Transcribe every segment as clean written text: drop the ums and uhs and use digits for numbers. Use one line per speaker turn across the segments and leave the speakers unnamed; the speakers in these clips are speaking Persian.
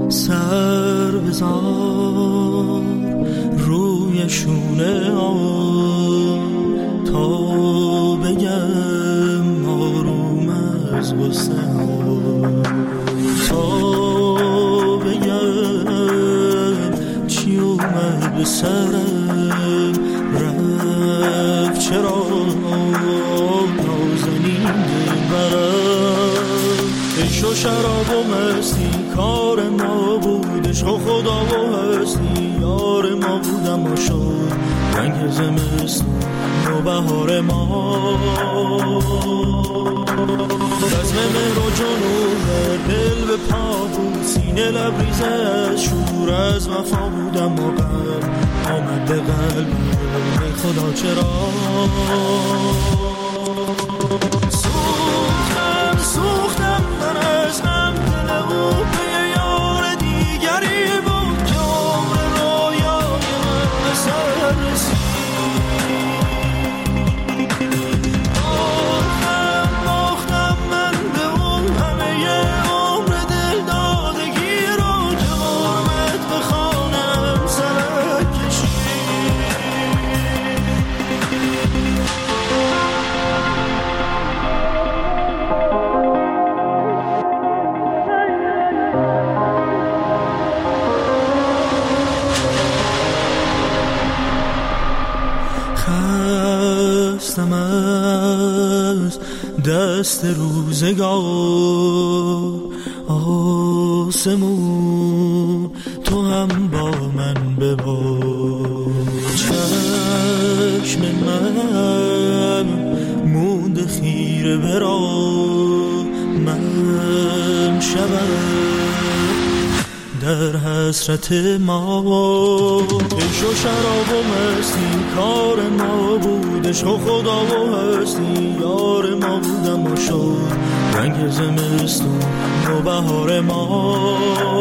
سر بذار روی شونه تا بگم آروم از غصه تا بگم چی اومد به سرم رفت چرا نازنین دلبرم عشق و شراب و مستی کار ما بود عشق و خدا و هستی یار ما بودم و شد رنگ زمستون و بهار ما رزم مهر و جنون دل به پا بود سینه لبریز از شور از وفا بودم و غم آمد به قلبم ای خدا چرا سوختم من از هم دل او به یار دیگری بود که عمر رویای من به سر رسید باختم من به اون همه عمر دل دادگی رو که غربت به خانم سرک خستم از دست روزگار آسمون تو هم با من ببار چشم من مونده خیره برا من شبم در حسرت ما عشق و شراب و مستی کار ما بود عشق و خدا و هستی یار ما بودم و شد رنگ زمستون و بهار ما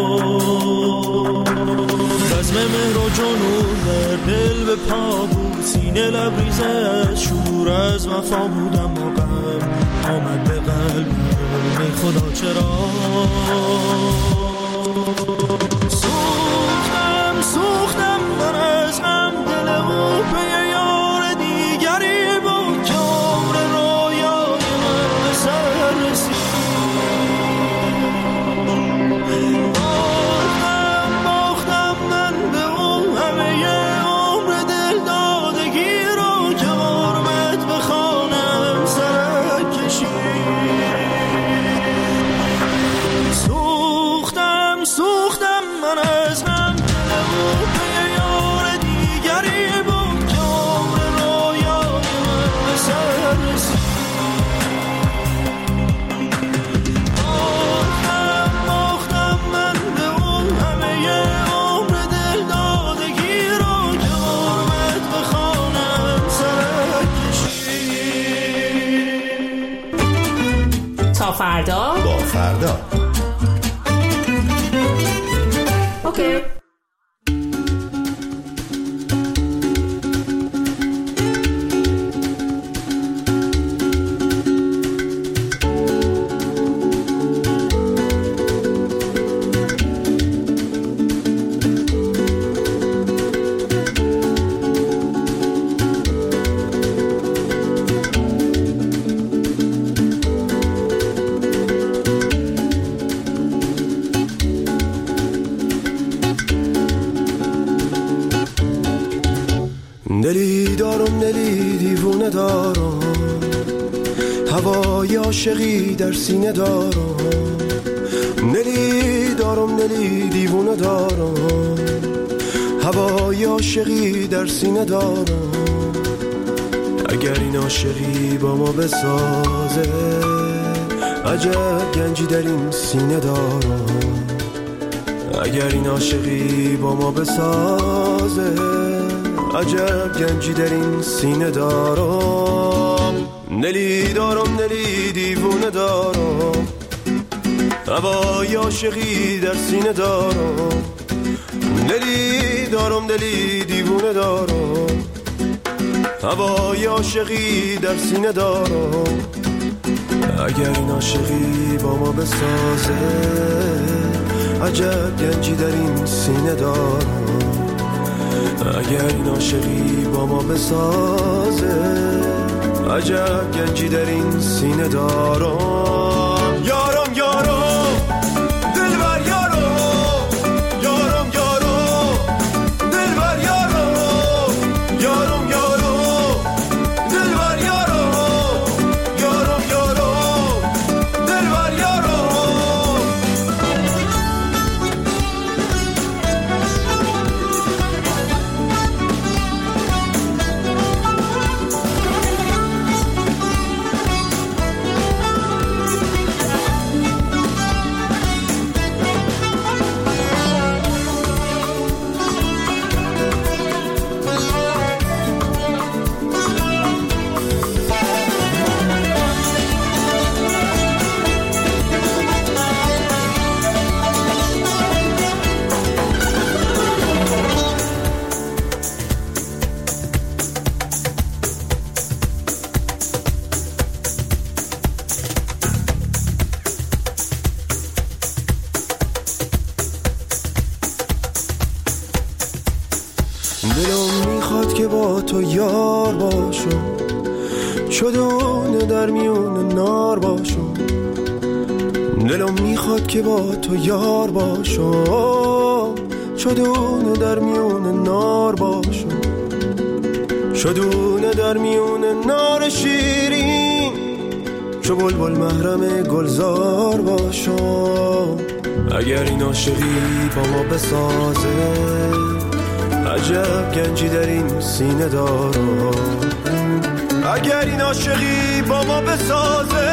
رزم مهر و جنون در دل به پا بود سینه لبریز از شور از وفا بودم و غم آمد به قلبم ای خدا چرا سوختم من از هم دل او به یار دیگری بود که عمر رویای من به سر رسید باختم من به اون همه عمر دل دادگی رو که غربت به خانم سرک کشید سوختم من از هم به یار دیگری بود که عمر رویای من به سر رسید باختم من به اون همه عمر دل دادگی رو که غربت به خانم سرک کشید
تا فردا
با فردا
اوکی.
دلی دارم دلی دیوونه دارم هوای عاشقی در سینه دارم دلی دارم دلی دیوونه دارم هوای عاشقی در سینه دارم اگر این عاشقی با ما بسازه عجب گنجی در این سینه دارم اگر این عاشقی با ما بسازه عجب گنجی در این سینه دارم دلی دارم دلی دیوونه دارم هوای عاشقی در سینه دارم دلی دارم دلی دیوونه دارم هوای عاشقی در سینه دارم اگر این عاشقی با ما بسازه عجب گنجی در این سینه دارم، اگر این عاشقی با ما بسازه، عجب گنجی در این سینه دارم. یارم یارم دلبر یارم، یارم یارم دلبر یارم، یارم یارم دلبر یارم، یارم یارم دلبر یارم. دلم میخواد که با تو یار باشم، چدونه در میون نار باشم. دلم میخواد که با تو یار باشم، چدونه در میون نار باشم، چدونه در میون نار شیرین، چو بلبل محرم گلزار باشم. اگر این عاشقی با ما بسازه، عجب گنجی در این سینه دارم، اگر این عاشقی با ما بسازه،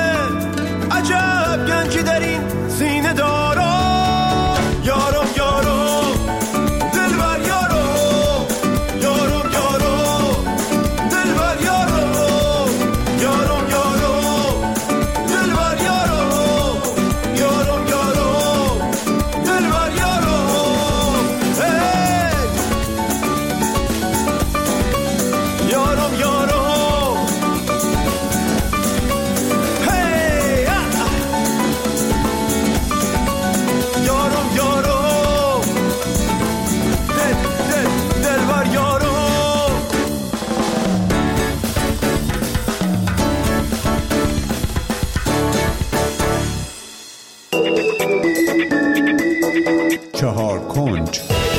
عجب گنجی در این سینه دارم. یارم یارم دلبر یارم، یارم یارم دلبر یارم، یارم یارم دلبر یارم، یارم یارم دلبر یارم. یارم یارم هی یارم یارم دلبر یارم.
چهار کنج.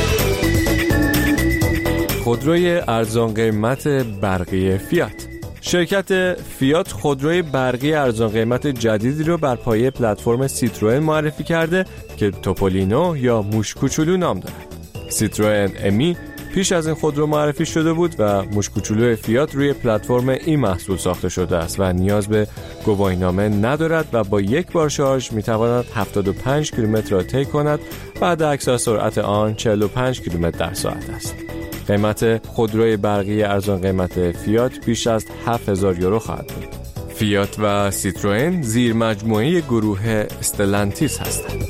خودروی ارزان قیمت برقی فیات. شرکت فیات خودروی برقی ارزان قیمت جدیدی رو بر پایه پلتفرم سیتروئن معرفی کرده که توپولینو یا موش کوچولو نام داره. سیتروئن امی پیش از این خودرو معرفی شده بود و موش کوچولو فیات روی پلتفرم این محصول ساخته شده است و نیاز به گواهینامه ندارد و با یک بار شارژ میتواند 75 کیلومتر را طی کند و حد اکثر سرعت آن 45 کیلومتر در ساعت است. قیمت خودروی برقی ارزان قیمت فیات بیش از 7000 یورو خواهد بود. فیات و سیتروئن زیر مجموعه گروه استلانتیس هستند.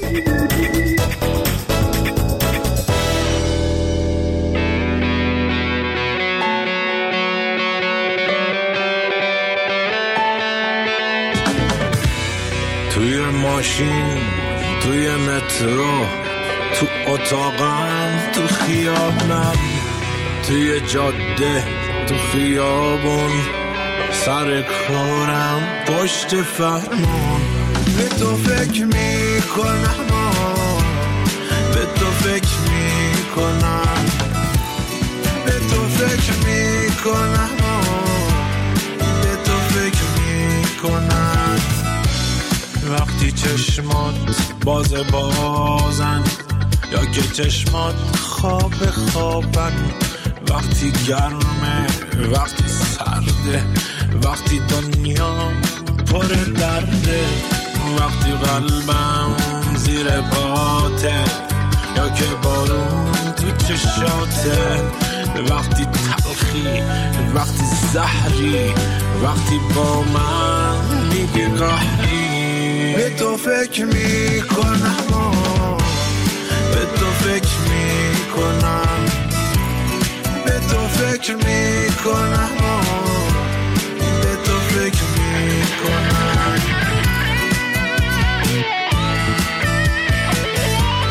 توی ماشین، توی مترو، تو اتاقم، تو خیابونم، توی جاده، تو خیابون، سر کارم، پشت فرمون. به تو فکر میکنم، به تو فکر میکنم، به تو فکر میکنم، به تو فکر میکنم. وقتی چشمات بازن یا که چشمات خوابن، وقتی گرمه، وقتی سرده، وقتی دنیا پر درده، وقتی قلبم زیر پاته یا که بارون تو چشاته، وقتی تلخی، وقتی زهری، وقتی با من میگی قهری. به تو فکر میکنم، به تو فکر میکنم، به تو فکر میکنم، به تو فکر میکنم.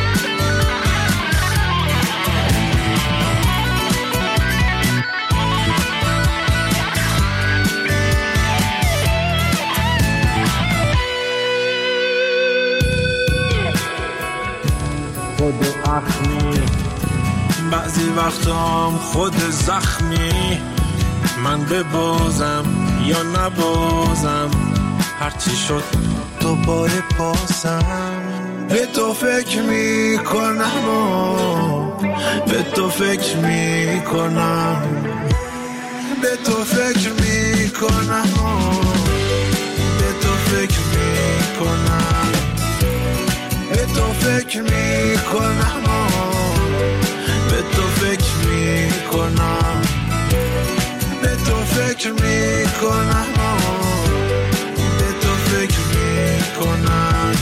خود اخمی، بعضی وقتام خود زخمی. من ببازم یا نبازم، هرچی شد دوباره بازم. به تو فکر میکنم و به تو فکر میکنم، به تو فکر میکنم و به تو فکر میکنم، به تو فکر میکنم و به تو فکر میکنم، به تو فکر میکنم و به تو فکر میکنم.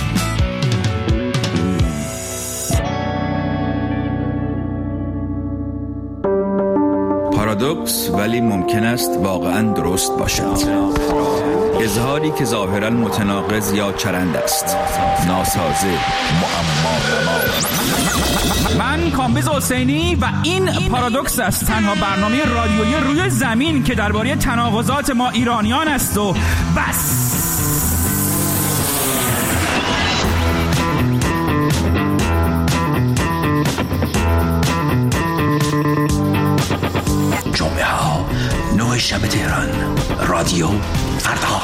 پارادوکس ولی ممکن است واقعا درست باشد. اظهاری که ظاهرا متناقض یا چرند است، ناسازه، معما.
من کامبیز حسینی و این پارادوکس است، تنها برنامه رادیویی روی زمین که درباره تناقضات ما ایرانیان است و بس.
جمعه ها 9 شب تهران، رادیو فردا.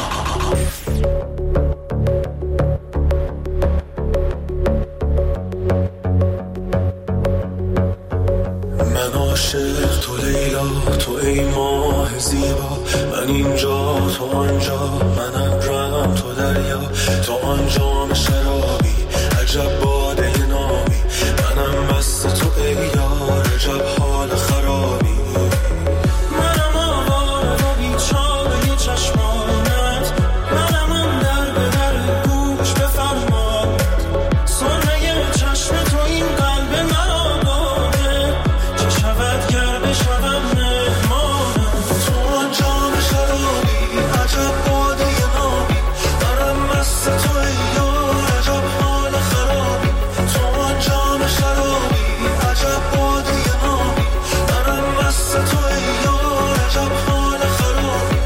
من عاشق تو لیلا، تو ای ماه زیبا، من اینجا تو آنجا، من ابرم تو دریا، تو آنجام شرابی، عجب باده نامی، منم مست تو ای یار، عجب حال خرابی. منم آواره و بیچاره چشمانت، منم اون در به در گوش بفرماد، سرمه چشم تو این قلب مرا باده، چه شود گر بشوم مهمانم. تو آنجام شرابی، عجب باده نامی، منم مست تو ای یار، عجب حال خرابی. تو آنجام شرابی، عجب باده نامی، منم مست تو ای یار، عجب حال خرابی.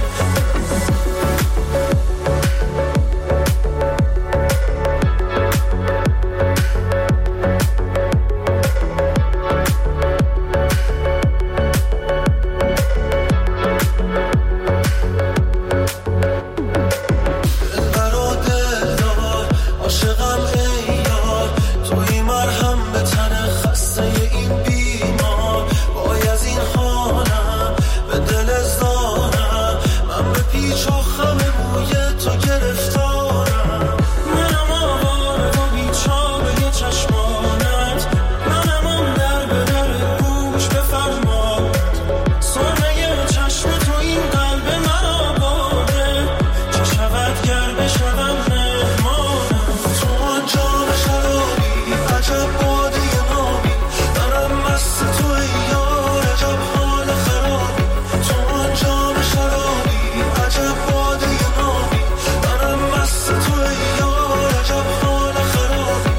برا دلدار عاشقم ای یار، توی مرهم به تن خسته این بیمار. وای از این حالم به دل زارم، من به پیچ و خم بوی تو گرفتارم. منم آواره و بیچاره چشمانت، منم اون در به در گوش بفرماد، سرمه چشم تو این قلب مرا باده، چه شود گر بشوم مهمانم. تو آنجام شرابی، عجب باده نامی، منم مست تو ای یار، عجب حال خرابی. تو آنجام شرابی، عجب باده نامی، منم مست تو ای یار، عجب حال خرابی.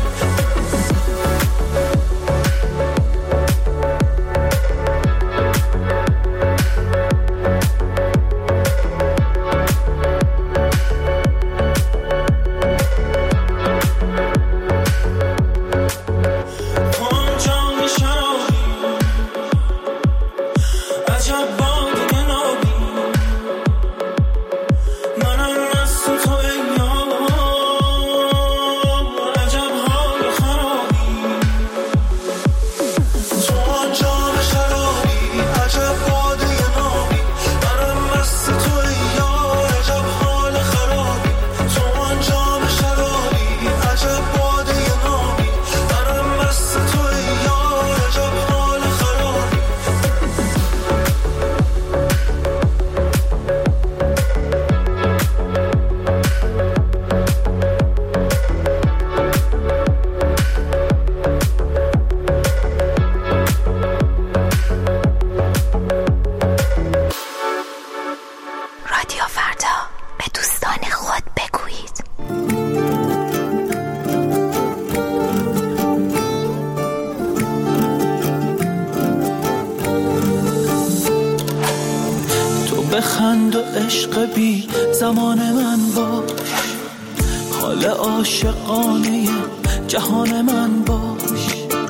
تو آنجام شرابی، عجب باده نامی، منم مست تو ای یار، عجب حال خرابی. تو آنجام شرابی، عجب باده نامی، منم مست تو ای یار، عجب حال خرابی. تو آنجام شرابی، عجب باده نامی، منم مست تو ای یار، عجب حال خرابی.
رادیو فردا، به دوستان خود بگویید.
تو بخند و عشق بی زمان من باش، حال عاشقانه جهان من باش.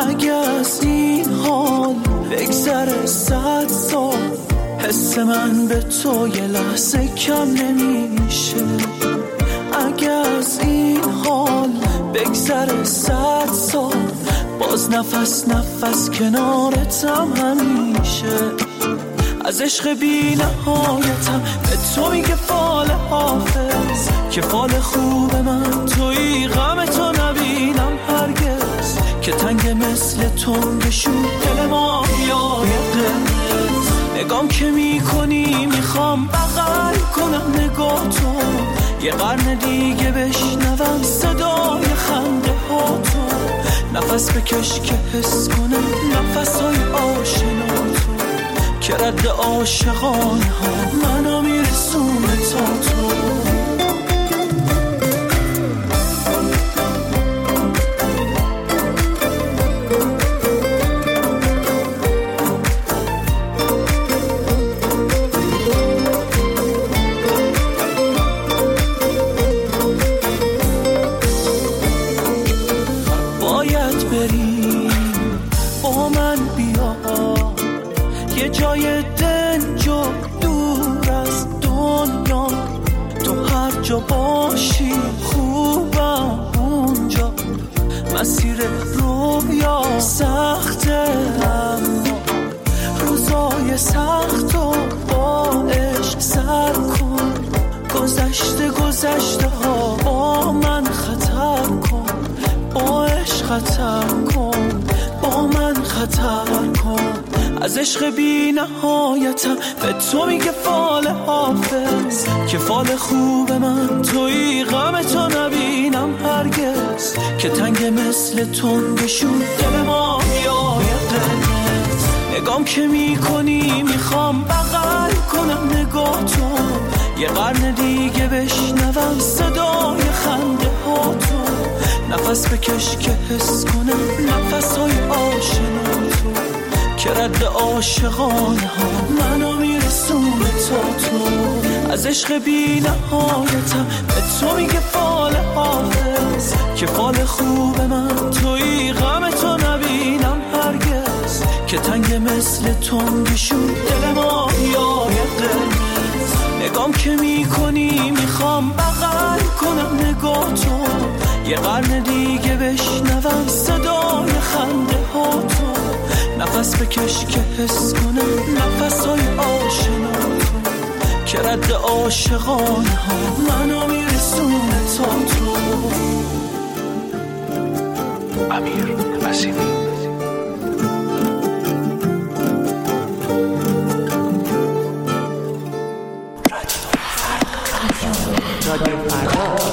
اگه از این حال بگذره 100 سال، حس من به تو یه لحظه کم نمیشه. اگه از این حال بگذره 100 سال، باز نفس نفس کنارتم همیشه. از عشق بی نهایتم به تو میگه فال حافظ، که فال خوب من توی غم تو نبینم هرگز، که تنگ مثل تو بشون دل ما یای قرمز. نگام که میکنی میخوام بغل کنم نگاه تو، یه قرن دیگه بشنوم صدای خنده ها تو. نفس بکش که حس کنم نفس های آشنا تو، که رد عاشقانه ها منو میرسونه تا تو. باید بریم با من بیا، یه جای دنج و دور از دنیا. تو هر جا باشی خوبم اونجا، مسیر رویا سخته اما روزای سخت و با عشق سر کن. گذشته ها با من خطر کن، با عشق خطر کن، با من خطر کن. از عشق بی نهایتم به تو میگه فال حافظ، که فال خوب من توی غم تو نبینم هرگز، که تنگ مثل تنگشون دل ما یای قرمز. نگام که میکنی میخوام بغل کنم نگاه تو، یه قرن دیگه بشنوم صدای خنده ها تو. نفس بکش که حس کنم نفس های آشنا تو، که رد عاشقانه ها منو میرسونه تا تو. از عشق بی نهایتم به تو میگه فال حافظ، که فال خوب من توی غم تو نبینم هرگز، که تنگ مثل تنگشون دل ما یای قرمز. نگام که میکنی میخوام بغل کنم نگاه تو، یه قرن دیگه بشنوم صدای خنده ها تو. نفس بکش که حس کنم نفس های آشنا تو، که رد عاشقانه ها منو میرسونه تا تو.
امیر وسیمی.
رادیو فردا.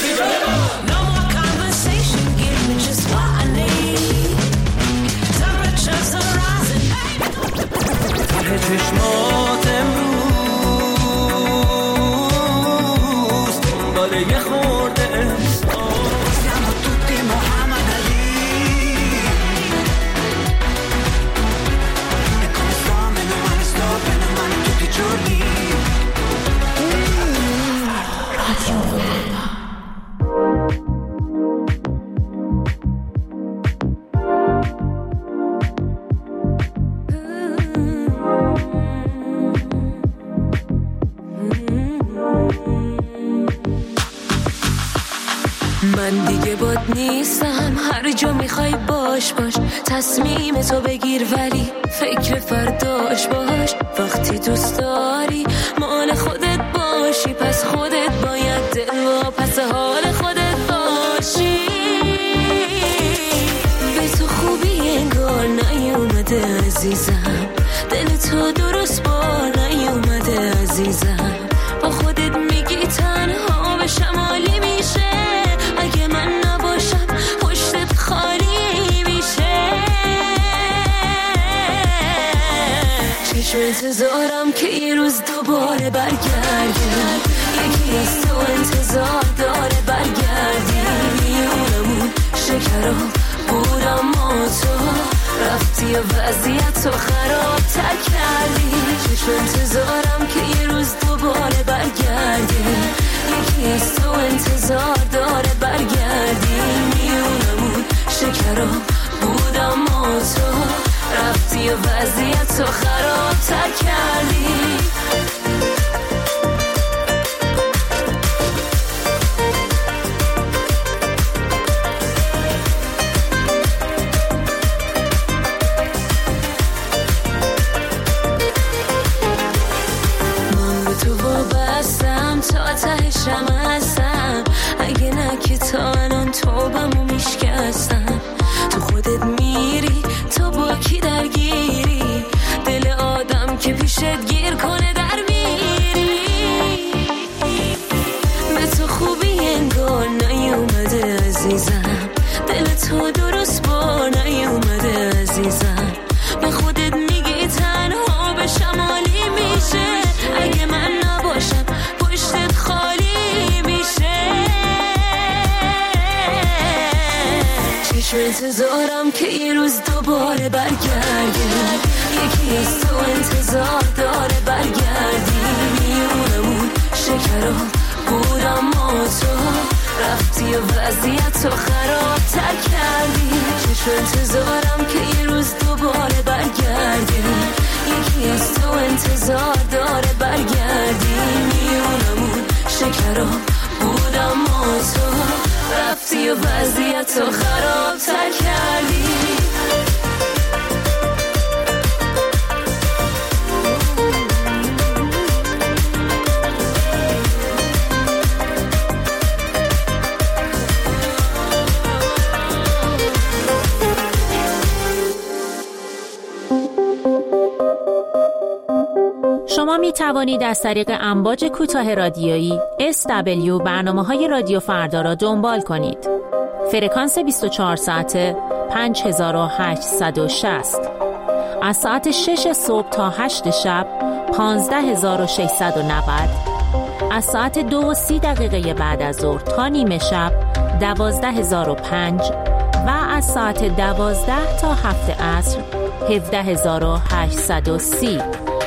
چشمات امروز دنبال یه خورده siamo tutti Muhammad Ali e come sto meno male tutti i giorni.
من دیگه باد نیستم، هر جا میخوای باش تصمیم تو بگیر ولی فکر فرداش باش. وقتی دوست داری مال خودت باشی، پس خودت باید دل و پس حال خودت باشی. به تو خوبی انگار نیومده عزیزم، دل تو درست با نیومده عزیزم. با خودت میگی تنها به شمالی میشه، اگه من نباشم پشتت خالی میشه. چشم انتظارم که یه روز دوباره برگردی، یکی از تو انتظار داره برگردی. میونمون شکرا بود اما تو رفتی و وضعیت تو خراب تر کردی. چشم انتظارم که یه روز دوباره برگردی، یکی از تو انتظار داره برگردی. میونمون شکرا بود اما رفتی و وضعیت رو خرابتر کردی. من به تو وابستم تا تهشم هستم، اگه نه که تا الان توبمو میشکستم. تو خودت میری تا با کی درگیری، دل آدم که پیشت گیر کنه در میری. به تو خوبی انگار نیومده عزیزم، دل تو درست با نیومده عزیزم. به خودت میگی تنها به شمالی میشه، اگه من نباشم پشتت خالی میشه. چشم انتظارم که یه روز دوباره برگردی، یکی از تو انتظار داره برگردی. میونمون شکرها بود اما تو رفتی و وضعیت رو خرابتر کردی. چشم انتظارم که یه روز دوباره برگردی، یکی از تو انتظار داره برگردی. میونمون شکرها بود اما تو رفتی و وضعیت رو خرابتر کردی.
شما می توانید از طریق امواج کوتاه رادیویی SW برنامه‌های رادیو فردا را دنبال کنید. فرکانس 24 ساعته 5860. از ساعت 6 صبح تا 8 شب 15690. از ساعت 2:30 بعد از ظهر تا نیمه شب 12005 و از ساعت 12 تا 7 عصر 17830.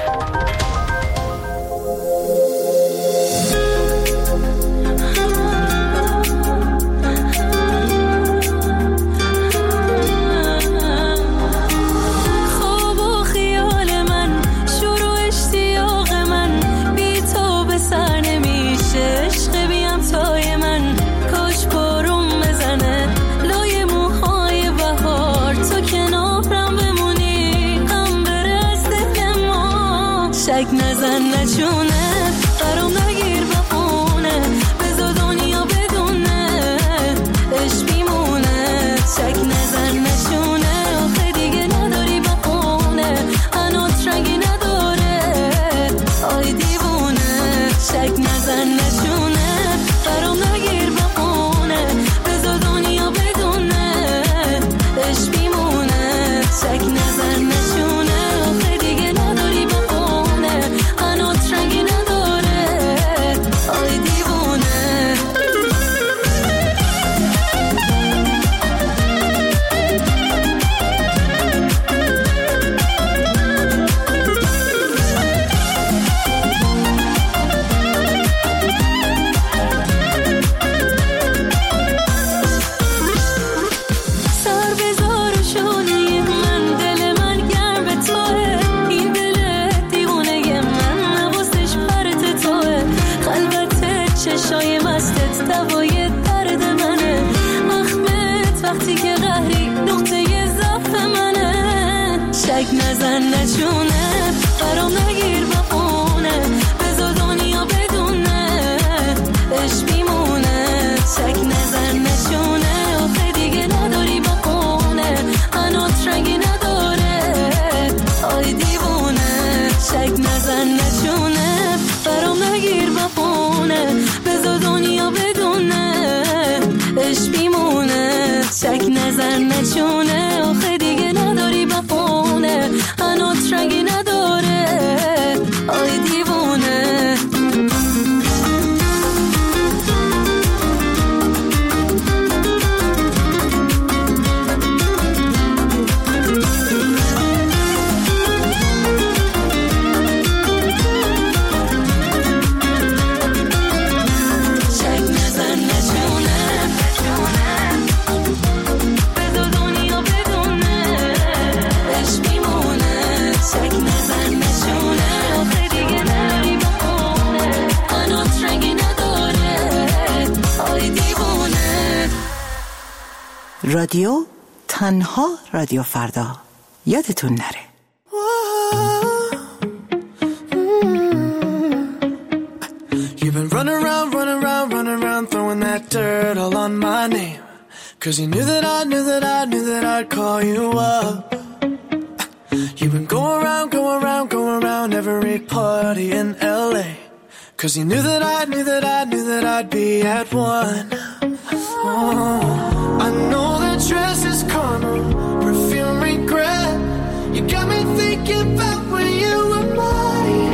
شک نزن نچونه برام نگیر بخونه، بذار دنیا بدونه عشق میمونه. شک نزن نچونه آخه دیگه نداری بخونه، هنوز رنگی نداره آی دیوونه. شک نزن نچونه برام نگیر بخونه، بذار دنیا بدونه عشق میمونه. شک نزن نچونه آخه دیگه نداری بخونه، هنوز رنگی نداره آی دیوونه. سر بذار و شونه من، دل من گرم به توه، این دل دیوونه من نوازش پرت توه. خلوت چشای مستت دوای درد منه، مخمت وقتی که قهری نقطه ضعف منه. شک نزن نچونه برام نگیر بخونه، بذار دنیا بدونه عشق میمونه. شک نزن نچونه آخه دیگه نداری بخونه، هنوز رنگی نداره آی دیوونه. شک نزن نچونه برام نگیر بخونه، بذار دنیا بدونه عشق میمونه. شک نزن نچونه آخه دیگه نداری بخونه، هنوز رنگی نداره آی دیوونه. شک نزن نچونه بذار دنیا بدونه
رادیو تنها رادیو فردا. یادتون نره.
You've been running around, throwing that dirt all on my name. 'Cause you knew that I'd call you up. You've been going around every party in LA. 'Cause you knew that I'd be at one. Oh, I know that dress is karma, perfume regret. You got me thinking about when you were mine.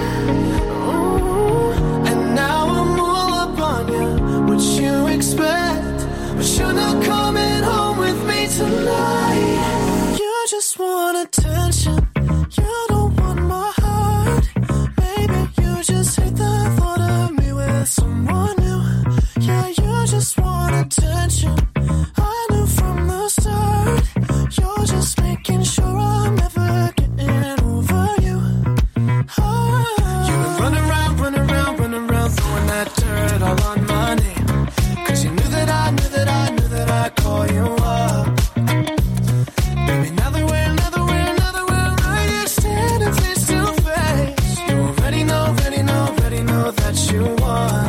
Oh, and now I'm all up on you. What you expect? But you're not coming home with me tonight. You just want attention. You don't want my heart. Maybe you just hate the thought of me with someone new. Yeah, you just want attention. I knew from the start. You're just making sure I'm never getting over you. Oh. You've been running around, throwing that dirt all on my name. 'Cause you knew that I'd call you up. Baby, now that we're right here standing face to face, you already know that you won.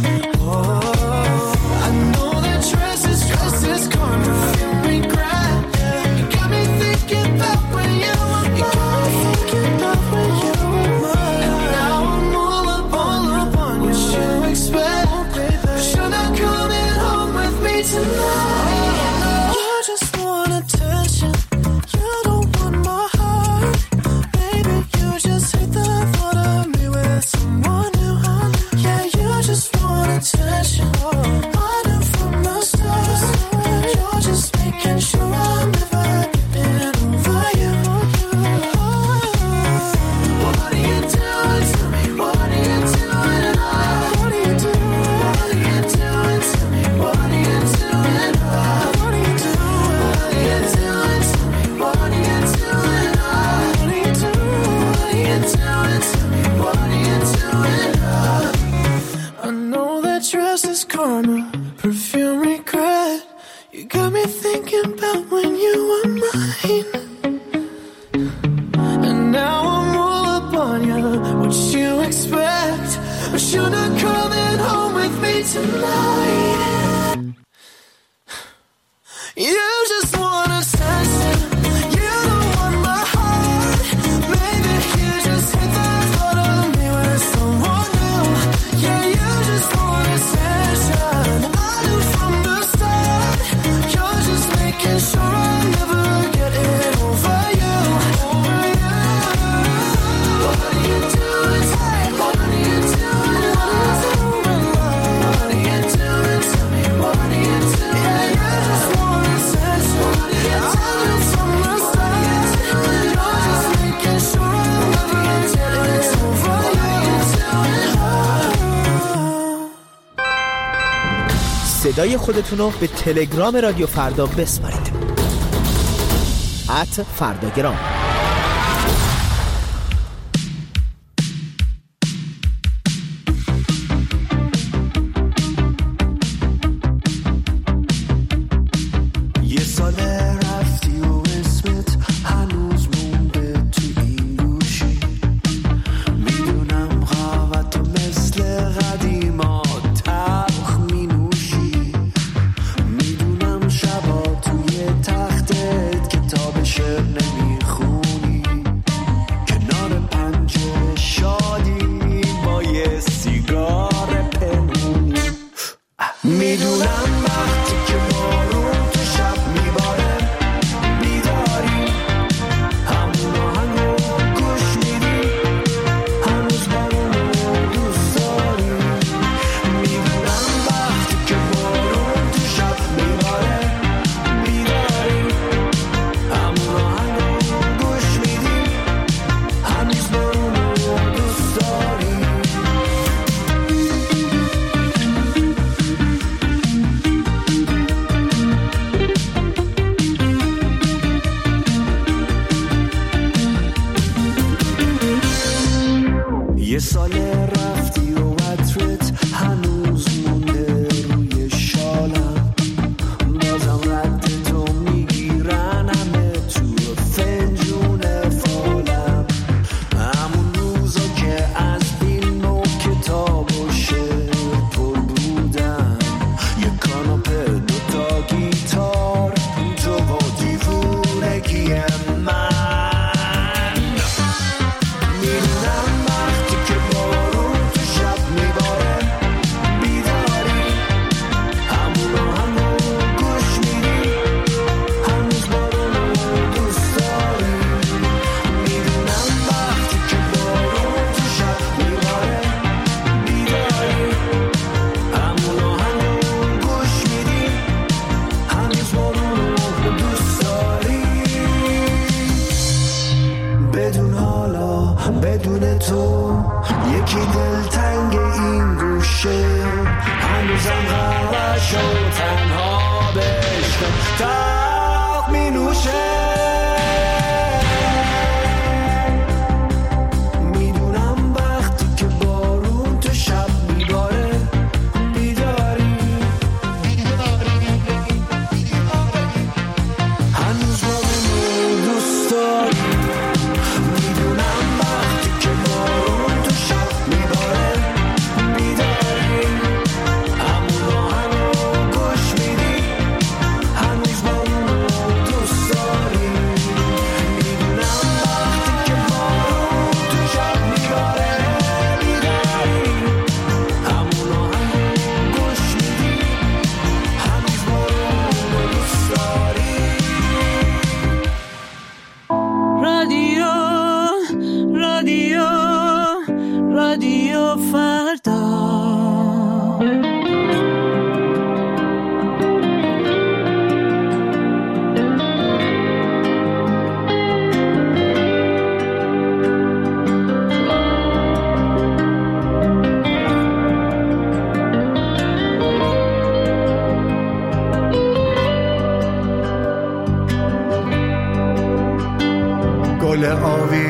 Oh, I know that dress is karma, you regret. You got me thinking about when you were mine. And now I'm all up on what you expect. But you're not coming home with me tonight. You just want attention. You don't want my heart. Baby, you just hate the thought of me with someone new. Yeah, you just want attention. I knew from the start. You're just making sure I'm never getting over you. What are you doing to me? What are you doing? What are you doing? What are you doing to me? What are you doing? What are you doing? What are you doing to me? What are you doing? What are you doing? What are you doing to me? What are you doing? I know that dress is karma, perfume regret. You got me thinking about when you were mine. And now I'm all up on you. What you expect? But you're not coming home with me tonight. You just want attention. You don't want my heart. Maybe you just hate the thought of me with someone new. Yeah, you just want attention. I knew from the start. You're just making sure I'm never getting over you. What are you doing? What are you doing? What are you doing to me? What are you doing? Yeah, you just want attention. What are you doing from the start? You're just making sure I'm never getting over you.
صدای خودتون رو به تلگرام رادیو فردا بسپارید. @فرداگرام.
یه سال رفتی و اسمت هنوز مونده تو این گوشی. میدونم قهوه‌تو مثل قدیما تلخ مینوشی. میدونم شبا توی تختت کتاب شعر نمیخونی.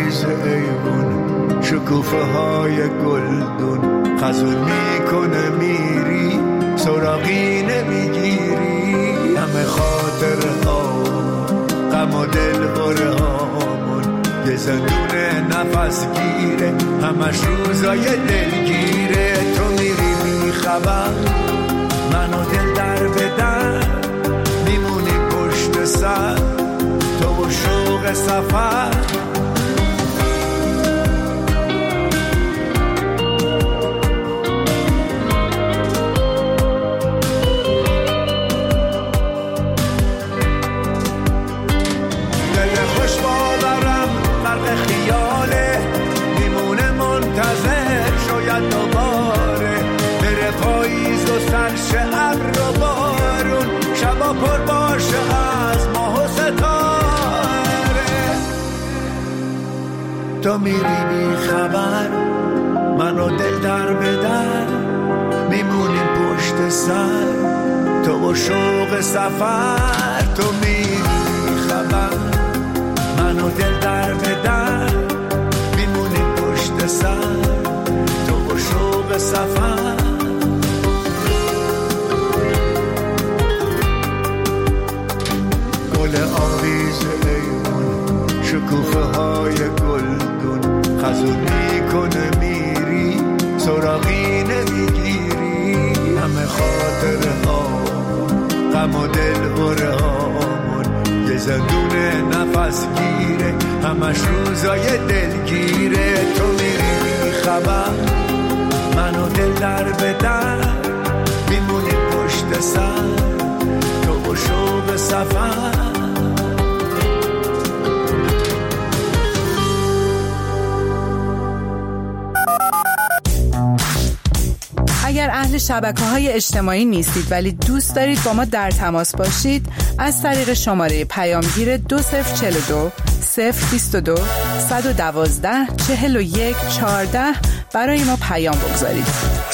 آویز ایوون شکوفه های گلدون خزون میکنه میری سراغی نمیگیری همه خاطر هامون غم و دل بره هامون یه زندون نفس گیره همش روزای دلگیره تو میری میخبر منو دل در بدن میمونی پشت سر تو و شوق سفر خیاله میمونه منتظر شاید دوباره بره پاییز و سرش ابر و بارون شبا پر باشه از ماه و ستاره تو میری بی خبر منو دل در بدر میمونیم پشت سر تو و شوق سفر تو میری بی خبر منو دل در بدر میمونیم پشت سر تو و شوق سفر گل آویز ایوون شکوفه های گلدون خزون میکنه میری سراغی نمیگیری همه خاطر هامون غم و دل بره هامون یه زندون نفس گیره همش روزای دلگیره تو میری خبر منو دل در بدر میمونی پشت سر تو و شوق سفر
اگر اهل شبکه‌های اجتماعی نیستید ولی دوست دارید با ما در تماس باشید از طریق شماره پیامگیر 2042 022 112 41 14 برای ما پیام بگذارید.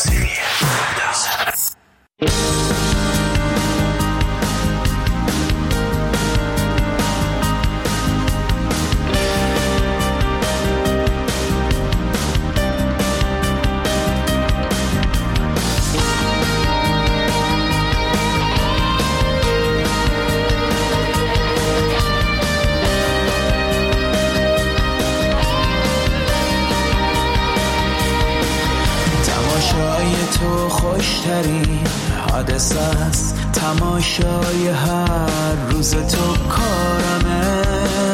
تو خوشترین حادثه است تماشای هر روز تو کارمه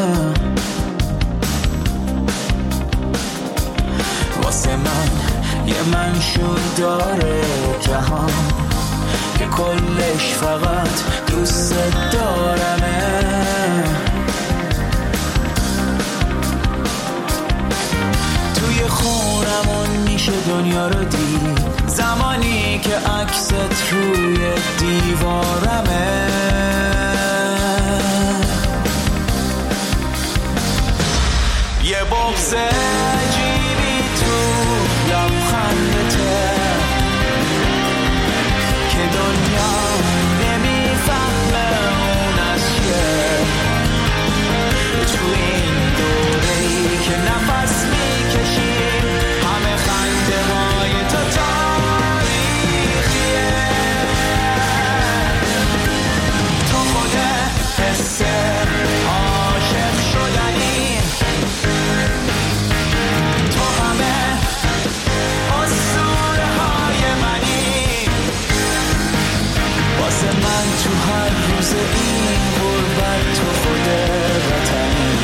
واسه من یه منشور داره جهان که کلش فقط دوست دارمه توی خونمون میشه دنیا رو دید زمانی که عکست روی دیوارمه یه بغض عجیبی تو لبخندته که دنیا نمیفهمه اون از چیه تو این دوره‌ای که نفس میکشیم همه خنده های تو تاریخیه تو خود حس عاشق شدنی تو همه اسطوره های منی واسه من تو هر روز این غربت تو خود وطنی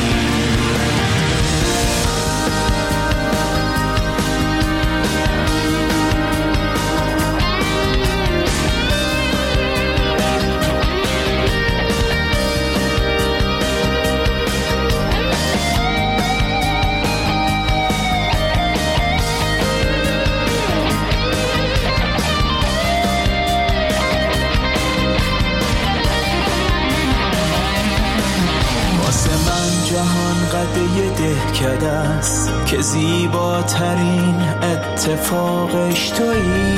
یه دهکده است که زیباترین اتفاقش تویی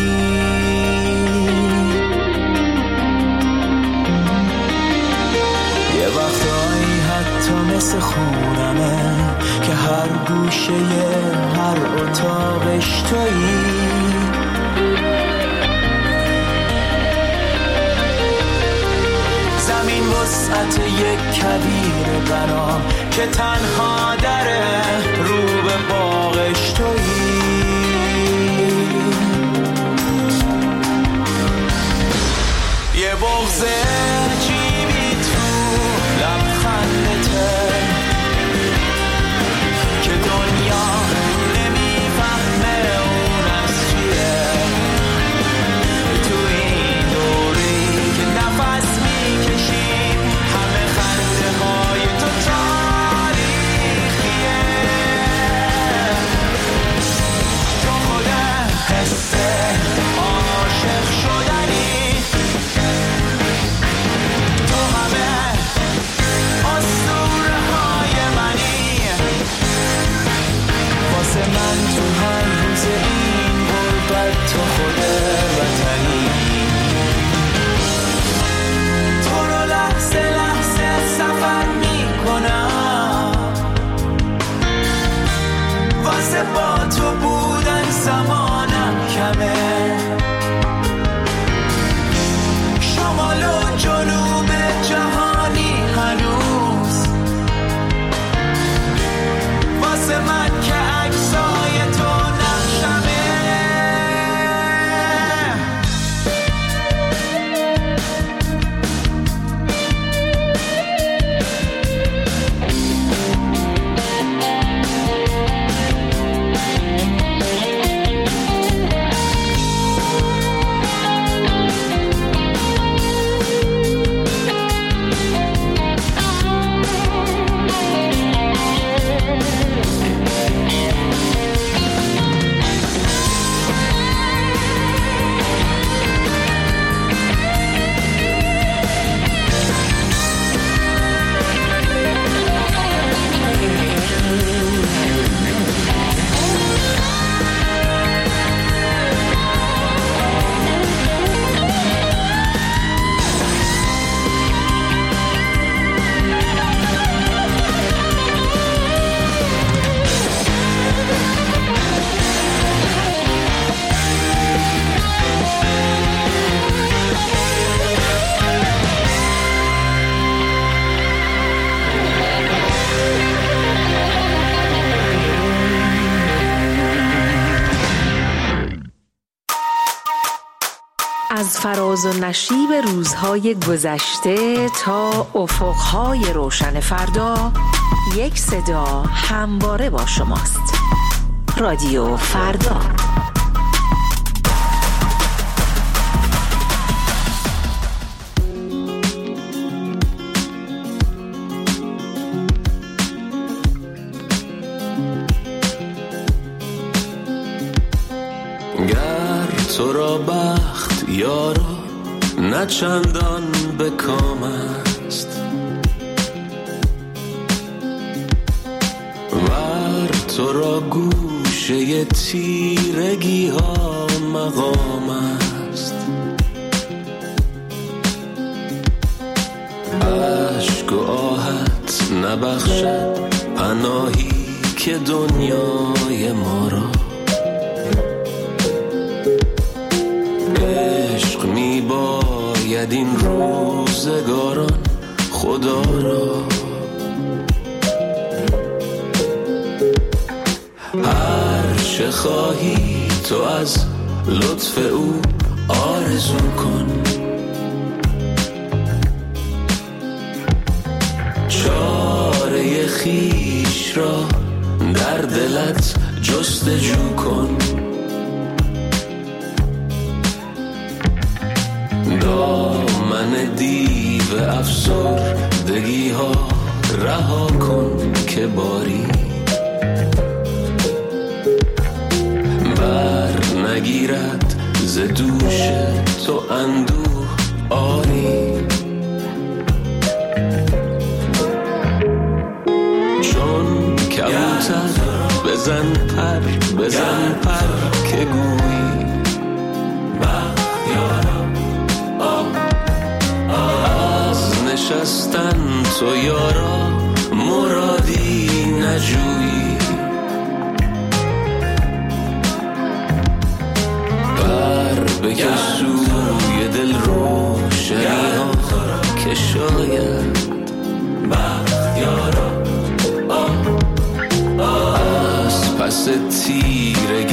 یه وقتایی حتی مثل خونمه که هر گوشه هر اتاقش تویی. زمین وسعت یک کویر بنا که تنها دره رو به باغش تویی. یه بغض عجیبی تو لبخندته که دنیا نمیفهمه اون از چیه. تو این دوری که نفس میکشیم همه خنده های تو تاریخیه. تو خود حس عاشق شدنی، تو همه اسطوره های منی. واسه من تو هر روز این غربت تو خود وطنی. تو رو لحظه لحظه سفر میکنم، واسه با تو بودن زمانم کمه. شمال و جنوب جهانی هنوز واسه من که عکسای تو نقشمه.
از فراز و نشیب روزهای گذشته تا افقهای روشن فردا، یک صدا همواره با شماست. رادیو فردا.
گر تو را بخت یارا نه چندان به کام است، ور تو را گوشه تیرگی ها مقام است. عشق و آهت نبخشد پناهی که دنیای ما را. عشق می باید این روزگاران خدا را. هر چه خواهی تو از لطف او آرزو کن، چاره خویش را در دلت جستجو کن. دامن دیو افسردگی ها رها کن که باری بر نگیرد ز دوش تو اندوه آری. چون کبوتر بزن پر که گویی از نشستن تو یارا مرادی نجویی، بر بکش سوی دل روشنی ها که شاید بختیارا از پس تیرگی